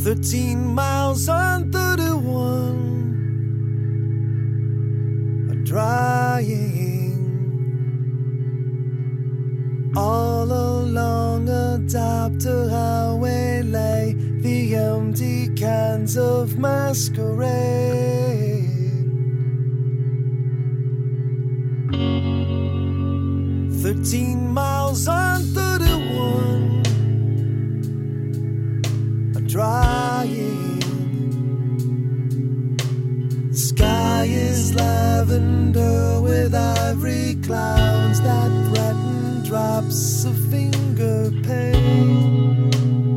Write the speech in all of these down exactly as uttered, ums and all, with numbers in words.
Thirteen miles on thirty-one are drying. All along a Doctor Highway lay the empty cans of masquerade. Thirteen miles on thirty-one are drying. The sky is lavender with ivory clouds that threaten drops of finger paint.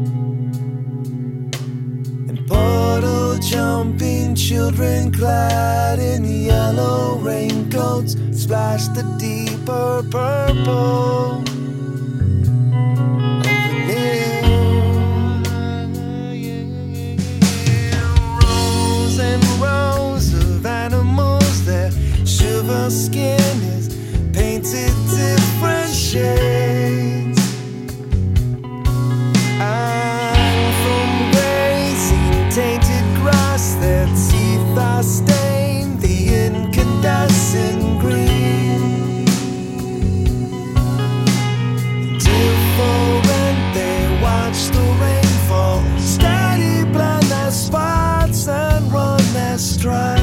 And puddle jumping children clad in yellow raincoats splash the deeper purple of the Nile. Rows and rows of animals, their silver skin is painted different shades. And from grazing tainted grass, their teeth are stained the incandescent green. Different, they watch the rainfall, steady blend their spots and run their stripes.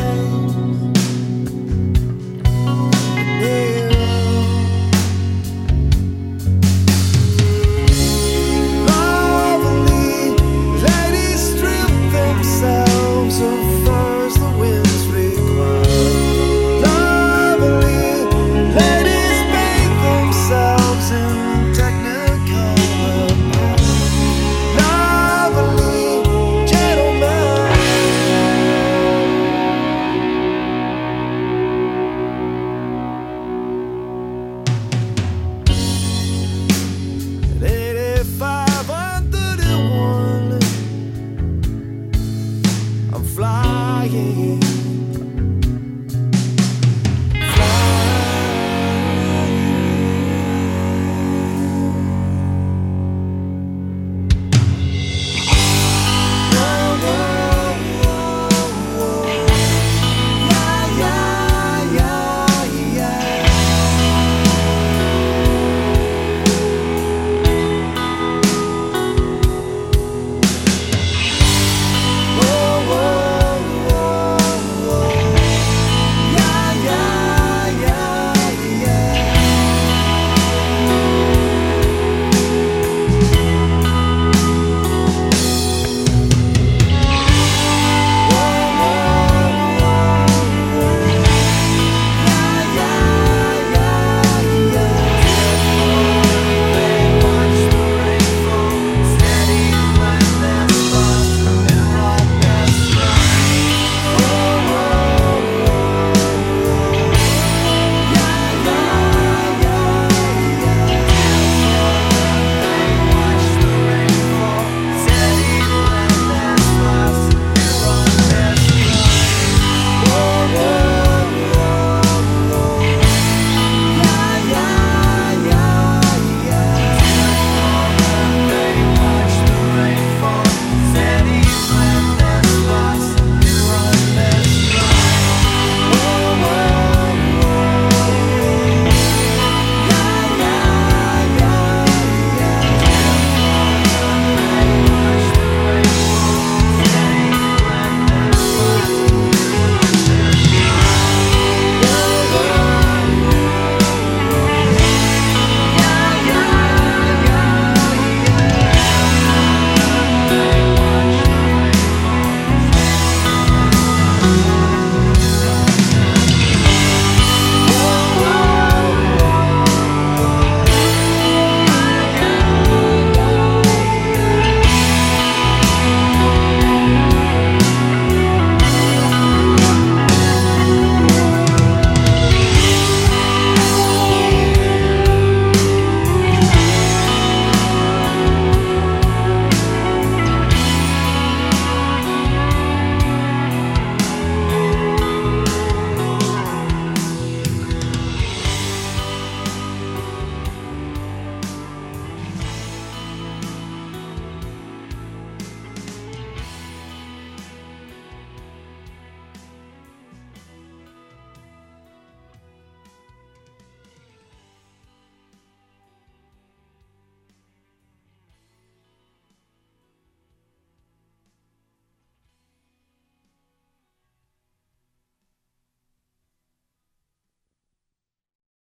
Flying.